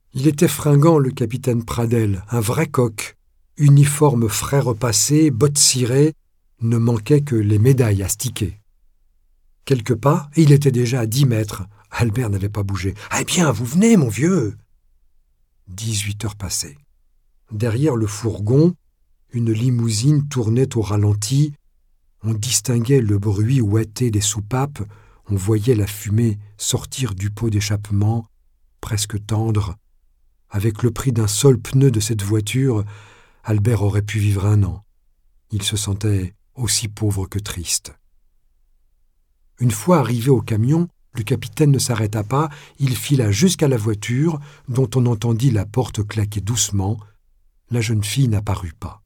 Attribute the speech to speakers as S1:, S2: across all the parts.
S1: Il était fringant, le capitaine Pradel, un vrai coq. Uniforme frais repassé, bottes cirées, ne manquait que les médailles astiquées. Quelques pas, et il était déjà à 10 mètres. Albert n'avait pas bougé. « Eh bien, vous venez, mon vieux !» 18 heures passaient. Derrière le fourgon, une limousine tournait au ralenti. On distinguait le bruit ouaté des soupapes. On voyait la fumée sortir du pot d'échappement, presque tendre. Avec le prix d'un seul pneu de cette voiture, Albert aurait pu vivre 1 an. Il se sentait aussi pauvre que triste. Une fois arrivé au camion, le capitaine ne s'arrêta pas, il fila jusqu'à la voiture, dont on entendit la porte claquer doucement. La jeune fille n'apparut pas.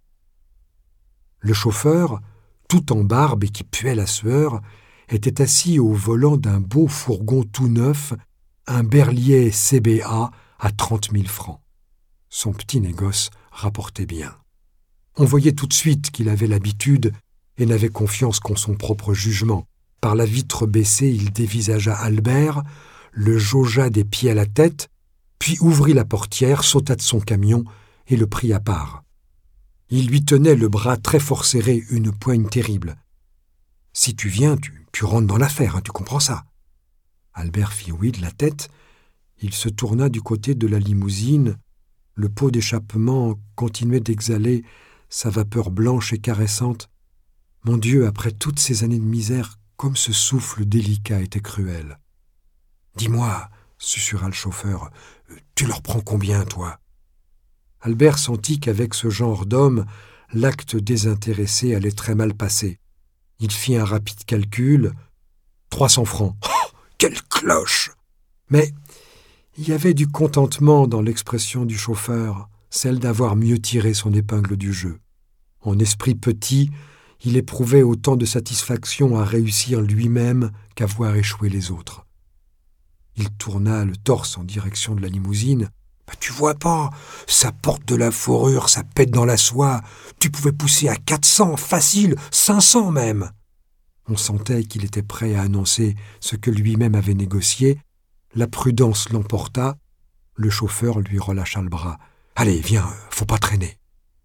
S1: Le chauffeur, tout en barbe et qui puait la sueur, était assis au volant d'un beau fourgon tout neuf, un Berliet CBA à 30 000 francs. Son petit négoce rapportait bien. On voyait tout de suite qu'il avait l'habitude et n'avait confiance qu'en son propre jugement. Par la vitre baissée, il dévisagea Albert, le jaugea des pieds à la tête, puis ouvrit la portière, sauta de son camion et le prit à part. Il lui tenait le bras très fort serré, une poigne terrible. « Si tu viens, tu rentres dans l'affaire, tu comprends ça ?» Albert fit oui de la tête. Il se tourna du côté de la limousine. Le pot d'échappement continuait d'exhaler sa vapeur blanche et caressante. Mon Dieu, après toutes ces années de misère, comme ce souffle délicat était cruel. « Dis-moi, » susurra le chauffeur, « tu leur prends combien, toi ?» Albert sentit qu'avec ce genre d'homme, l'acte désintéressé allait très mal passer. Il fit un rapide calcul. 300 francs. Oh, quelle cloche! Mais il y avait du contentement dans l'expression du chauffeur, celle d'avoir mieux tiré son épingle du jeu. En esprit petit, il éprouvait autant de satisfaction à réussir lui-même qu'à voir échouer les autres. Il tourna le torse en direction de la limousine. « Tu vois pas, ça porte de la fourrure, ça pète dans la soie. Tu pouvais pousser à 400, facile, 500 même. » On sentait qu'il était prêt à annoncer ce que lui-même avait négocié. La prudence l'emporta. Le chauffeur lui relâcha le bras. « Allez, viens, faut pas traîner. »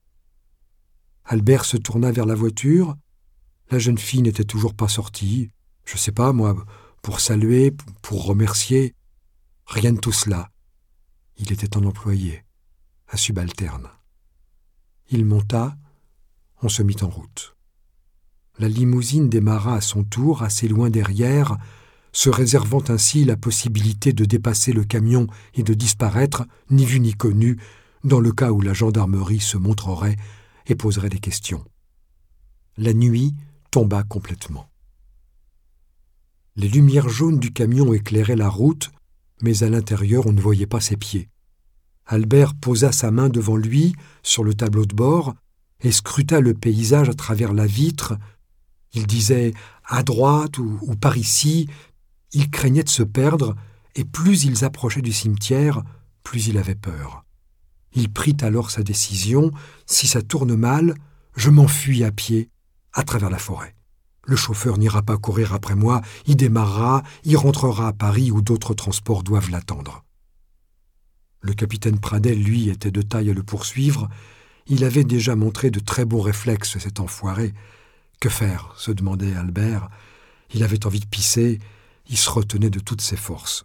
S1: Albert se tourna vers la voiture. La jeune fille n'était toujours pas sortie. Je sais pas, moi, pour saluer, pour remercier. Rien de tout cela. Il était un employé, un subalterne. Il monta, on se mit en route. La limousine démarra à son tour, assez loin derrière, se réservant ainsi la possibilité de dépasser le camion et de disparaître, ni vu ni connu, dans le cas où la gendarmerie se montrerait et poserait des questions. La nuit tomba complètement. Les lumières jaunes du camion éclairaient la route, mais à l'intérieur on ne voyait pas ses pieds. Albert posa sa main devant lui, sur le tableau de bord, et scruta le paysage à travers la vitre. Il disait « à droite » ou « par ici ». Il craignait de se perdre, et plus ils approchaient du cimetière, plus il avait peur. Il prit alors sa décision. Si ça tourne mal, je m'enfuis à pied, à travers la forêt. Le chauffeur n'ira pas courir après moi, il démarrera, il rentrera à Paris où d'autres transports doivent l'attendre. Le capitaine Pradel, lui, était de taille à le poursuivre. Il avait déjà montré de très bons réflexes, cet enfoiré. Que faire, se demandait Albert. Il avait envie de pisser, il se retenait de toutes ses forces.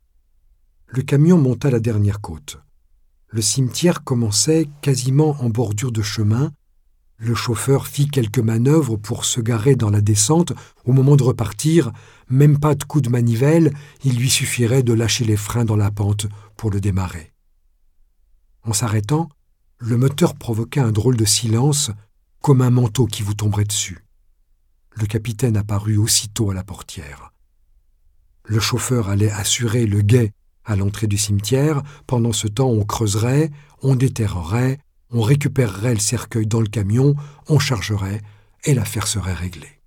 S1: Le camion monta la dernière côte. Le cimetière commençait quasiment en bordure de chemin. Le chauffeur fit quelques manœuvres pour se garer dans la descente. Au moment de repartir, même pas de coup de manivelle, il lui suffirait de lâcher les freins dans la pente pour le démarrer. En s'arrêtant, le moteur provoqua un drôle de silence, comme un manteau qui vous tomberait dessus. Le capitaine apparut aussitôt à la portière. Le chauffeur allait assurer le guet à l'entrée du cimetière. Pendant ce temps, on creuserait, on déterrerait, on récupérerait le cercueil dans le camion, on chargerait, et l'affaire serait réglée.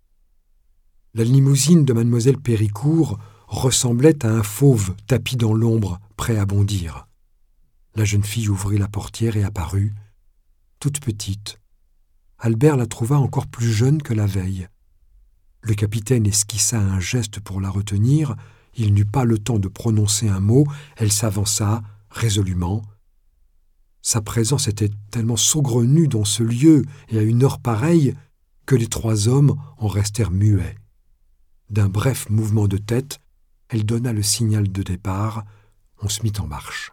S1: La limousine de mademoiselle Péricourt ressemblait à un fauve tapi dans l'ombre, prêt à bondir. La jeune fille ouvrit la portière et apparut, toute petite. Albert la trouva encore plus jeune que la veille. Le capitaine esquissa un geste pour la retenir. Il n'eut pas le temps de prononcer un mot. Elle s'avança, résolument. Sa présence était tellement saugrenue dans ce lieu et à une heure pareille que les 3 hommes en restèrent muets. D'un bref mouvement de tête, elle donna le signal de départ. On se mit en marche.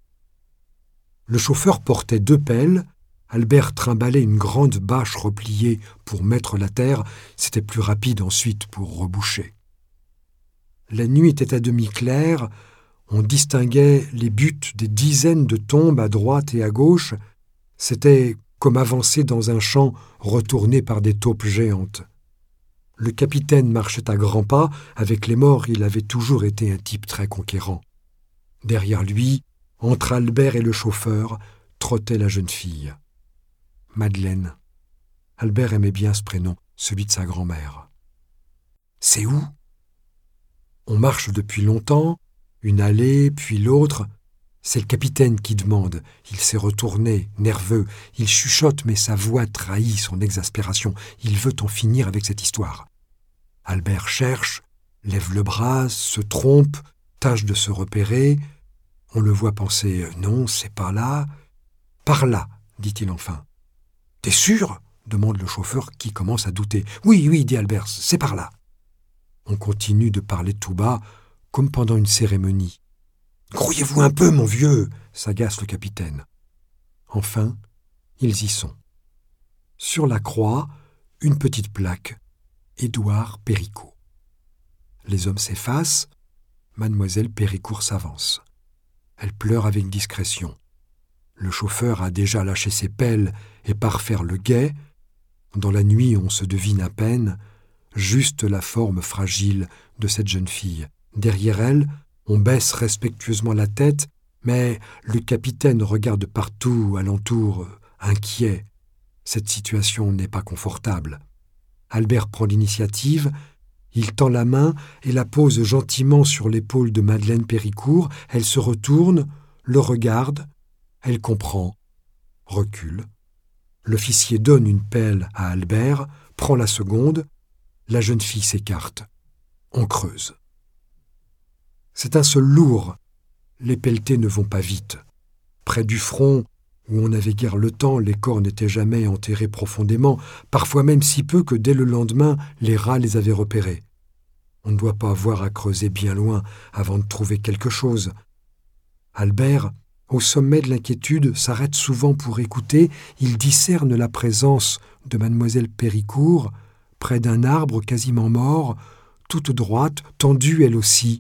S1: Le chauffeur portait 2 pelles. Albert trimballait une grande bâche repliée pour mettre la terre. C'était plus rapide ensuite pour reboucher. La nuit était à demi claire. On distinguait les buttes des dizaines de tombes à droite et à gauche. C'était comme avancer dans un champ retourné par des taupes géantes. Le capitaine marchait à grands pas. Avec les morts, il avait toujours été un type très conquérant. Derrière lui, entre Albert et le chauffeur, trottait la jeune fille. Madeleine. Albert aimait bien ce prénom, celui de sa grand-mère. « C'est où ?» On marche depuis longtemps, une allée, puis l'autre. C'est le capitaine qui demande. Il s'est retourné, nerveux. Il chuchote, mais sa voix trahit son exaspération. Il veut en finir avec cette histoire. Albert cherche, lève le bras, se trompe, tâche de se repérer. On le voit penser « Non, c'est pas là. »« Par là, » dit-il enfin. « T'es sûr ?» demande le chauffeur qui commence à douter. « Oui, dit Albert, c'est par là. » On continue de parler tout bas, comme pendant une cérémonie. « Grouillez-vous un peu, mon vieux !» s'agace le capitaine. Enfin, ils y sont. Sur la croix, une petite plaque. Édouard Péricourt. Les hommes s'effacent. Mademoiselle Péricourt s'avance. Elle pleure avec discrétion. Le chauffeur a déjà lâché ses pelles et part faire le guet. Dans la nuit, on se devine à peine juste la forme fragile de cette jeune fille. Derrière elle, on baisse respectueusement la tête, mais le capitaine regarde partout, alentour, inquiet. Cette situation n'est pas confortable. Albert prend l'initiative, il tend la main et la pose gentiment sur l'épaule de Madeleine Péricourt. Elle se retourne, le regarde, elle comprend, recule. L'officier donne une pelle à Albert, prend la seconde. La jeune fille s'écarte. On creuse. C'est un seul lourd. Les pelletés ne vont pas vite. Près du front, où on n'avait guère le temps, les corps n'étaient jamais enterrés profondément, parfois même si peu que dès le lendemain, les rats les avaient repérés. On ne doit pas avoir à creuser bien loin avant de trouver quelque chose. Albert, au sommet de l'inquiétude, s'arrête souvent pour écouter. Il discerne la présence de mademoiselle Péricourt près d'un arbre quasiment mort, toute droite, tendue elle aussi.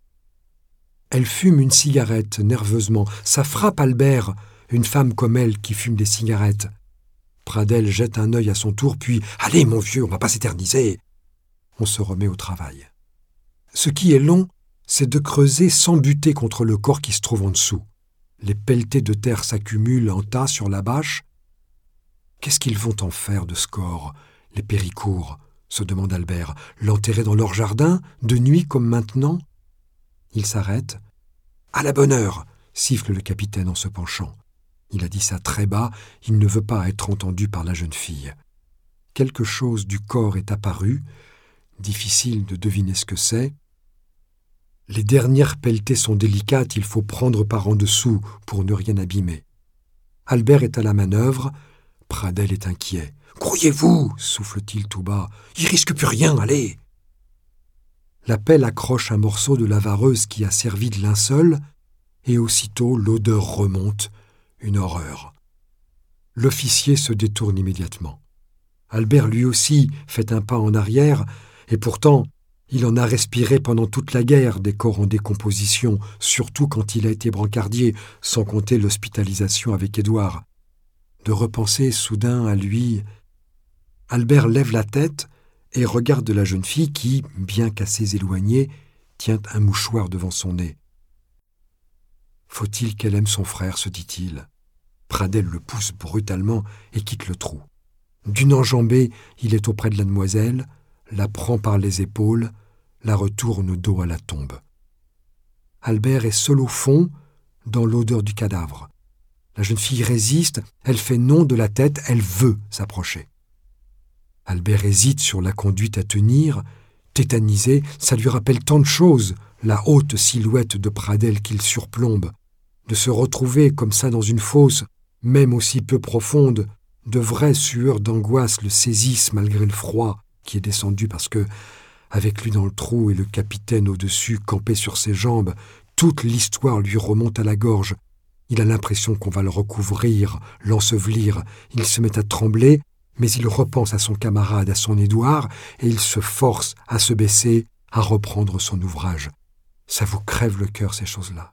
S1: Elle fume une cigarette nerveusement. Ça frappe Albert, une femme comme elle qui fume des cigarettes. Pradel jette un œil à son tour, puis « Allez, mon vieux, on va pas s'éterniser !» On se remet au travail. Ce qui est long, c'est de creuser sans buter contre le corps qui se trouve en dessous. Les pelletés de terre s'accumulent en tas sur la bâche. Qu'est-ce qu'ils vont en faire de ce corps, les Péricourt, se demande Albert. L'enterrer dans leur jardin, de nuit comme maintenant? Il s'arrête. « À la bonne heure !» siffle le capitaine en se penchant. Il a dit ça très bas, il ne veut pas être entendu par la jeune fille. Quelque chose du corps est apparu, difficile de deviner ce que c'est. Les dernières pelletées sont délicates, il faut prendre par en dessous pour ne rien abîmer. Albert est à la manœuvre, Pradel est inquiet. « Grouillez-vous !» souffle-t-il tout bas. « Il risque plus rien, allez !» La pelle accroche un morceau de la vareuse qui a servi de linceul, et aussitôt l'odeur remonte, une horreur. L'officier se détourne immédiatement. Albert lui aussi fait un pas en arrière, et pourtant il en a respiré pendant toute la guerre des corps en décomposition, surtout quand il a été brancardier, sans compter l'hospitalisation avec Édouard. De repenser soudain à lui, Albert lève la tête et regarde la jeune fille qui, bien qu'assez éloignée, tient un mouchoir devant son nez. Faut-il qu'elle aime son frère, se dit-il. Pradel le pousse brutalement et quitte le trou. D'une enjambée, il est auprès de la demoiselle, la prend par les épaules, la retourne dos à la tombe. Albert est seul au fond, dans l'odeur du cadavre. La jeune fille résiste, elle fait non de la tête, elle veut s'approcher. Albert hésite sur la conduite à tenir. Tétanisé, ça lui rappelle tant de choses, la haute silhouette de Pradel qu'il surplombe. de se retrouver comme ça dans une fosse, même aussi peu profonde, de vraies sueurs d'angoisse le saisissent malgré le froid qui est descendu parce que, avec lui dans le trou et le capitaine au-dessus campé sur ses jambes, toute l'histoire lui remonte à la gorge. Il a l'impression qu'on va le recouvrir, l'ensevelir. Il se met à trembler, mais il repense à son camarade, à son Édouard, et il se force à se baisser, à reprendre son ouvrage. Ça vous crève le cœur, ces choses-là.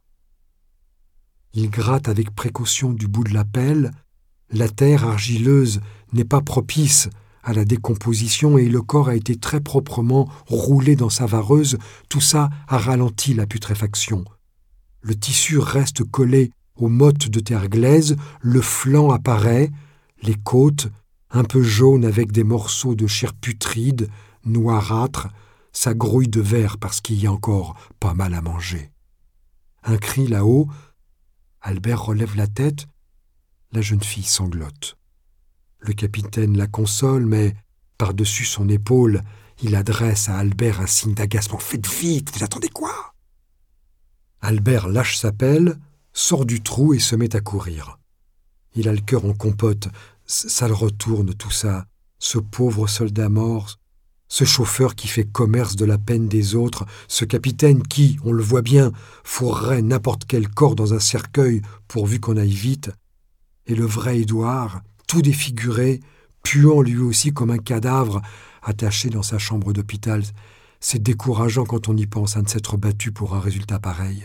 S1: Il gratte avec précaution du bout de la pelle. La terre argileuse n'est pas propice à la décomposition et le corps a été très proprement roulé dans sa vareuse. Tout ça a ralenti la putréfaction. Le tissu reste collé aux mottes de terre glaise, le flanc apparaît, les côtes, un peu jaunes avec des morceaux de chair putride, noirâtres, ça grouille de verre parce qu'il y a encore pas mal à manger. Un cri là-haut, Albert relève la tête, la jeune fille sanglote. Le capitaine la console, mais par-dessus son épaule, il adresse à Albert un signe d'agacement. « Faites vite, vous attendez quoi ?» Albert lâche sa pelle, sort du trou et se met à courir. Il a le cœur en compote, ça le retourne tout ça, ce pauvre soldat mort, ce chauffeur qui fait commerce de la peine des autres, ce capitaine qui, on le voit bien, fourrerait n'importe quel corps dans un cercueil pourvu qu'on aille vite, et le vrai Édouard, tout défiguré, puant lui aussi comme un cadavre, attaché dans sa chambre d'hôpital. C'est décourageant quand on y pense à ne s'être battu pour un résultat pareil.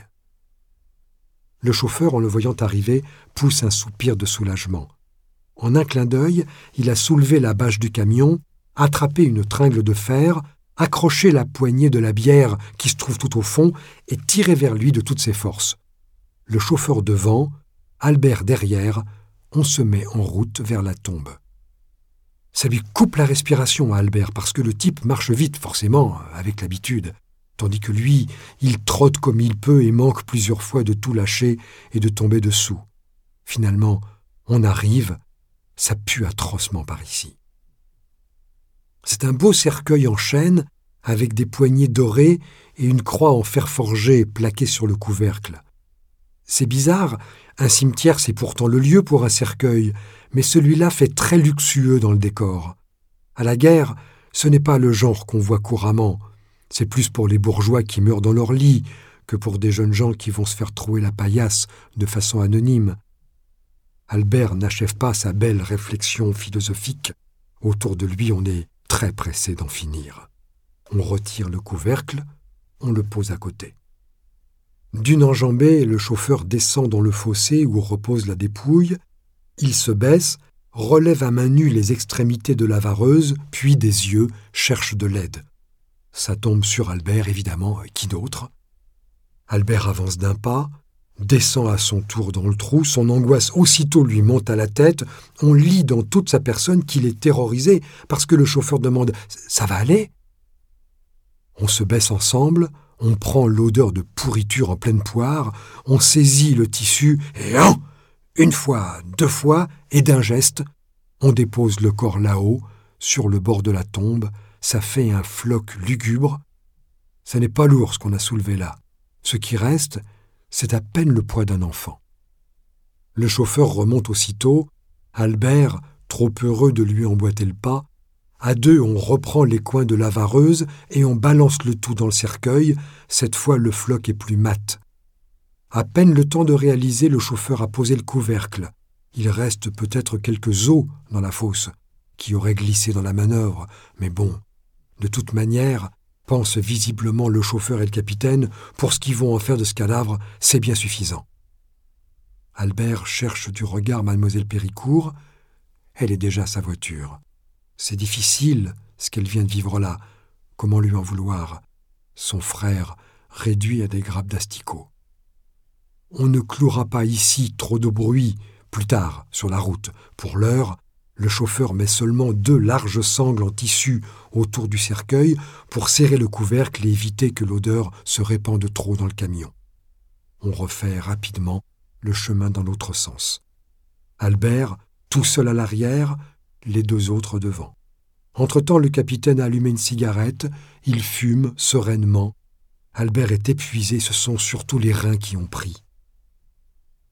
S1: Le chauffeur, en le voyant arriver, pousse un soupir de soulagement. En un clin d'œil, il a soulevé la bâche du camion, attrapé une tringle de fer, accroché la poignée de la bière qui se trouve tout au fond et tiré vers lui de toutes ses forces. Le chauffeur devant, Albert derrière, on se met en route vers la tombe. Ça lui coupe la respiration à Albert parce que le type marche vite, forcément, avec l'habitude, tandis que lui, il trotte comme il peut et manque plusieurs fois de tout lâcher et de tomber dessous. Finalement, on arrive, ça pue atrocement par ici. C'est un beau cercueil en chêne, avec des poignées dorées et une croix en fer forgé plaquée sur le couvercle. C'est bizarre, un cimetière c'est pourtant le lieu pour un cercueil, mais celui-là fait très luxueux dans le décor. À la guerre, ce n'est pas le genre qu'on voit couramment. C'est plus pour les bourgeois qui meurent dans leur lit que pour des jeunes gens qui vont se faire trouer la paillasse de façon anonyme. Albert n'achève pas sa belle réflexion philosophique. Autour de lui, on est très pressé d'en finir. On retire le couvercle, on le pose à côté. D'une enjambée, le chauffeur descend dans le fossé où repose la dépouille. Il se baisse, relève à main nue les extrémités de la vareuse, puis des yeux cherche de l'aide. Ça tombe sur Albert, évidemment, qui d'autre ? Albert avance d'un pas, descend à son tour dans le trou, son angoisse aussitôt lui monte à la tête. On lit dans toute sa personne qu'il est terrorisé parce que le chauffeur demande « Ça va aller ?» On se baisse ensemble, on prend l'odeur de pourriture en pleine poire, on saisit le tissu et une fois, deux fois, et d'un geste, on dépose le corps là-haut, sur le bord de la tombe. Ça fait un floc lugubre. Ça n'est pas lourd ce qu'on a soulevé là. Ce qui reste, c'est à peine le poids d'un enfant. Le chauffeur remonte aussitôt. Albert, trop heureux de lui emboîter le pas, à deux, on reprend les coins de la vareuse et on balance le tout dans le cercueil. Cette fois, le floc est plus mat. À peine le temps de réaliser, le chauffeur a posé le couvercle. Il reste peut-être quelques os dans la fosse, qui auraient glissé dans la manœuvre. Mais bon, de toute manière, pensent visiblement le chauffeur et le capitaine, pour ce qu'ils vont en faire de ce cadavre, c'est bien suffisant. Albert cherche du regard mademoiselle Péricourt. Elle est déjà à sa voiture. C'est difficile, ce qu'elle vient de vivre là. Comment lui en vouloir ? Son frère, réduit à des grappes d'asticots. On ne clouera pas ici trop de bruit, plus tard, sur la route. Pour l'heure, le chauffeur met seulement 2 larges sangles en tissu autour du cercueil pour serrer le couvercle et éviter que l'odeur se répande trop dans le camion. On refait rapidement le chemin dans l'autre sens. Albert, tout seul à l'arrière, les 2 autres devant. Entre-temps, le capitaine a allumé une cigarette, il fume sereinement. Albert est épuisé, ce sont surtout les reins qui ont pris.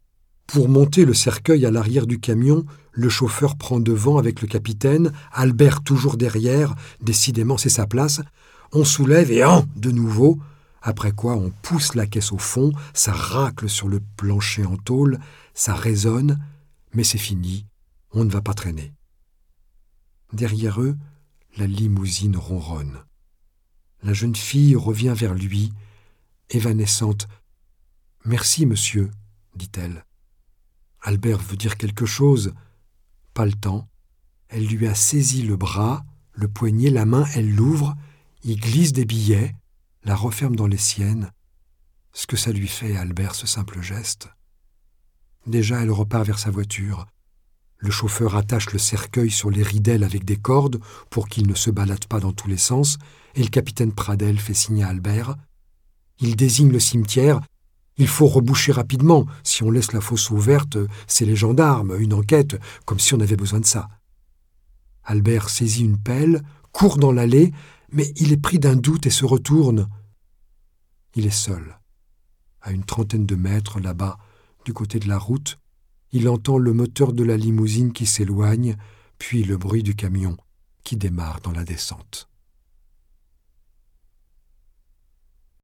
S1: Pour monter le cercueil à l'arrière du camion, le chauffeur prend devant avec le capitaine, Albert toujours derrière, décidément c'est sa place. On soulève et de nouveau, après quoi on pousse la caisse au fond, ça racle sur le plancher en tôle, ça résonne, mais c'est fini, on ne va pas traîner. Derrière eux, la limousine ronronne. La jeune fille revient vers lui, évanescente. « Merci, monsieur, » dit-elle. Albert veut dire quelque chose. Pas le temps. Elle lui a saisi le bras, le poignet, la main, elle l'ouvre, il glisse des billets, la referme dans les siennes. Ce que ça lui fait à Albert, ce simple geste. Déjà, elle repart vers sa voiture. Le chauffeur attache le cercueil sur les ridelles avec des cordes pour qu'il ne se balade pas dans tous les sens, et le capitaine Pradel fait signe à Albert. Il désigne le cimetière. Il faut reboucher rapidement. Si on laisse la fosse ouverte, c'est les gendarmes, une enquête, comme si on avait besoin de ça. Albert saisit une pelle, court dans l'allée, mais il est pris d'un doute et se retourne. Il est seul. À une trentaine de mètres, là-bas, du côté de la route, il entend le moteur de la limousine qui s'éloigne, puis le bruit du camion qui démarre dans la descente.